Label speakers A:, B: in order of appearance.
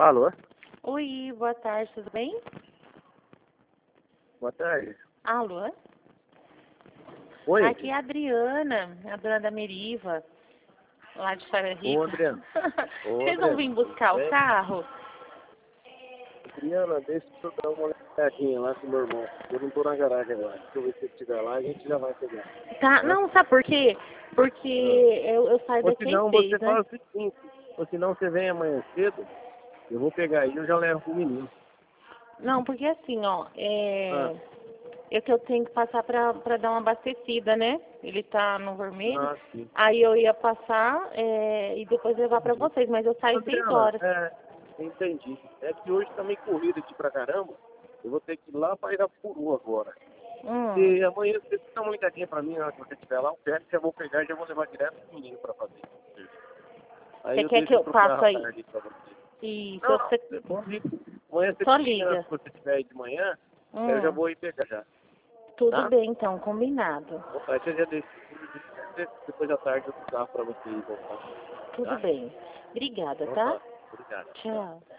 A: Alô?
B: Oi, boa tarde, tudo bem?
A: Boa tarde.
B: Alô?
A: Oi?
B: Aqui é a Adriana, a dona da Meriva, lá de Faria Rica.
A: Ô, Adriana. Ô,
B: Vocês vão
A: Adriana,
B: vir buscar
A: tudo
B: o
A: bem?
B: carro?
A: Adriana, deixa eu dar uma olhadinha lá com o meu irmão. Eu não tô na garagem agora. Deixa eu ver se ele estiver lá, a gente já vai pegar.
B: Tá,
A: Tá?
B: não, sabe por quê? Porque
A: Ah.
B: eu saio
A: Ou
B: daqui às
A: senão você
B: 6, né?
A: faz o seguinte. Ou senão você vem amanhã cedo, eu vou pegar aí e eu já levo pro menino.
B: Não, porque assim, ó,
A: Ah,
B: é que eu tenho que passar pra dar uma abastecida, né? Ele tá no vermelho.
A: sim.
B: Aí eu ia passar e depois levar pra
A: Entendi.
B: vocês, mas eu saio 6
A: Adriana,
B: horas.
A: entendi. É que hoje tá meio corrido aqui pra caramba. Eu vou ter que ir lá pra Irapuru agora.
B: Hum.
A: E amanhã você dá uma ligadinha pra mim, na hora que você estiver lá, eu pego, já vou pegar e já vou levar direto pro menino pra fazer. Aí
B: Você
A: eu
B: quer que
A: deixo
B: eu
A: pro carro
B: passe
A: à
B: aí?
A: tarde pra você.
B: Isso,
A: Não, não,
B: você
A: você pode ir. Amanhã você
B: só
A: me liga,
B: liga.
A: se você estiver aí de manhã, aí eu já
B: Hum.
A: vou ir pegar já,
B: Tudo
A: tá?
B: bem, então, combinado.
A: Aí você já deixa, depois da tarde eu dou o carro pra você ir voltar,
B: Tudo
A: tá?
B: bem. Obrigada,
A: Então
B: tá?
A: tá, obrigado. Tá.
B: Tchau.